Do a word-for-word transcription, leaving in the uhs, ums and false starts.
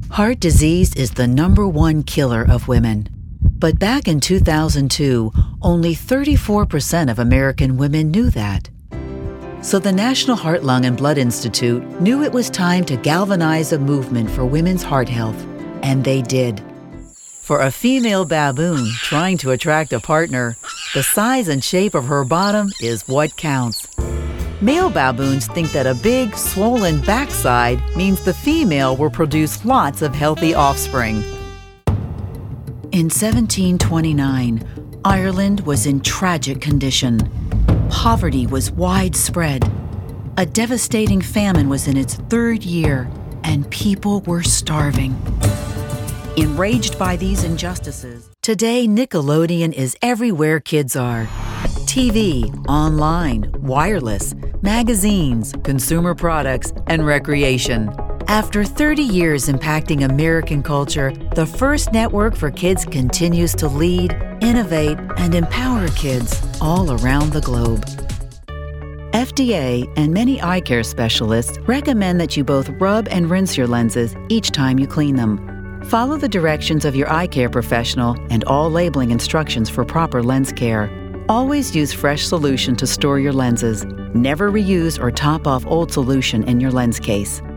Heart disease is the number one killer of women. But back in two thousand two, only thirty-four percent of American women knew that. So the National Heart, Lung, and Blood Institute knew it was time to galvanize a movement for women's heart health, and they did. For a female baboon trying to attract a partner, the size and shape of her bottom is what counts. Male baboons think that a big, swollen backside means the female will produce lots of healthy offspring. In seventeen twenty-nine, Ireland was in tragic condition. Poverty was widespread. A devastating famine was in its third year, and people were starving. Enraged by these injustices, today Nickelodeon is everywhere kids are. T V, online, wireless, magazines, consumer products, and recreation. After thirty years impacting American culture, the FIRST Network for Kids continues to lead, innovate, and empower kids all around the globe. F D A and many eye care specialists recommend that you both rub and rinse your lenses each time you clean them. Follow the directions of your eye care professional and all labeling instructions for proper lens care. Always use fresh solution to store your lenses. Never reuse or top off old solution in your lens case.